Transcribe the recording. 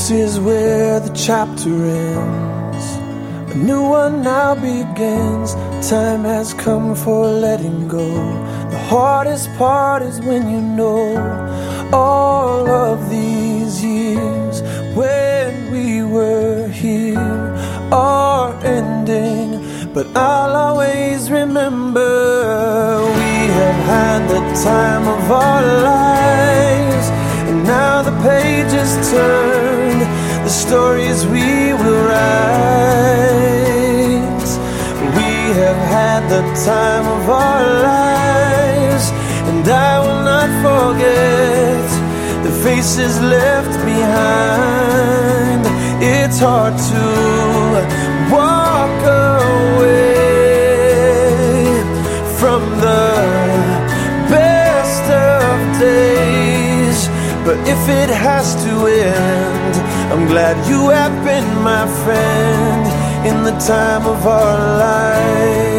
This is where the chapter ends. A new one now begins. Time has come for letting go. The hardest part is when you know all of these years when we were here are ending. But I'll always remember we have had the time of our lives. And now the pages turned, the stories we will write. We have had the time of our lives, and I will not forget the faces left behind. It's hard to walk away from the best of days, but if it has to end, I'm glad you have been my friend in the time of our lives.